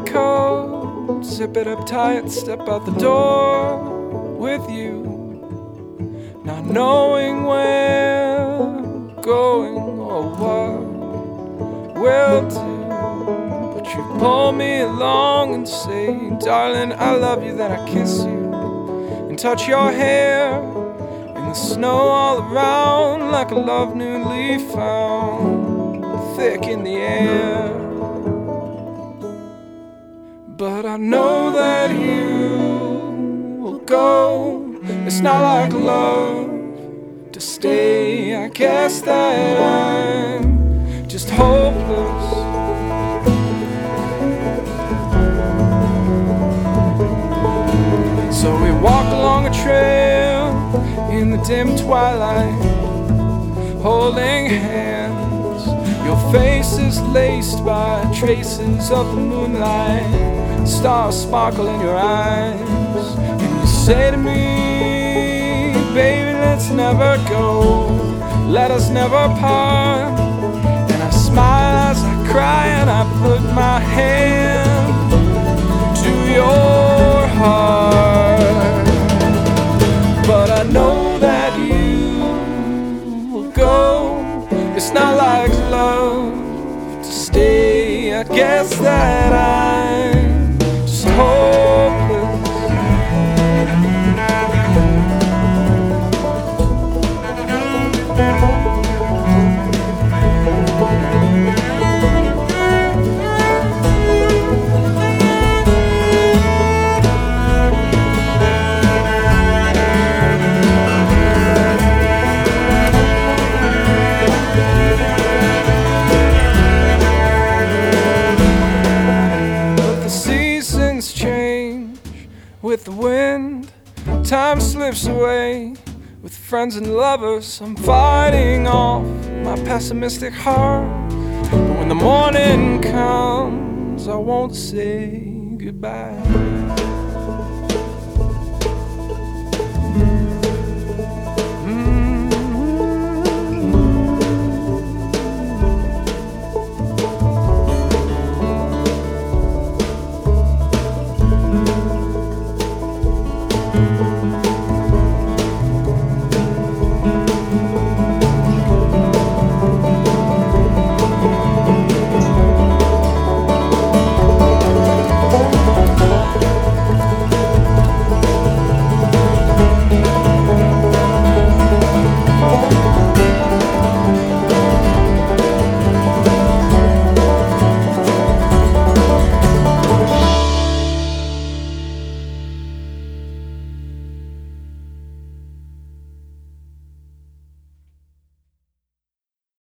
my coat, zip it up tight, step out the door with you, not knowing where going or what we'll do. But you pull me along and say, darling, I love you. Then I kiss you and touch your hair in the snow all around, like a love newly found, thick in the air. But I know that you will go. It's not like love to stay. I guess that I'm just hopeless. So we walk along a trail in the dim twilight, holding hands. Your face is laced by traces of the moonlight, stars sparkle in your eyes. And you say to me, baby, let's never go, let us never part. And I smile as I cry, and I put my hand to your heart. But I know that you will go. It's not like love to stay. I guess that I'm just hopeless. With the wind, time slips away. With friends and lovers, I'm fighting off my pessimistic heart. But when the morning comes, I won't say goodbye.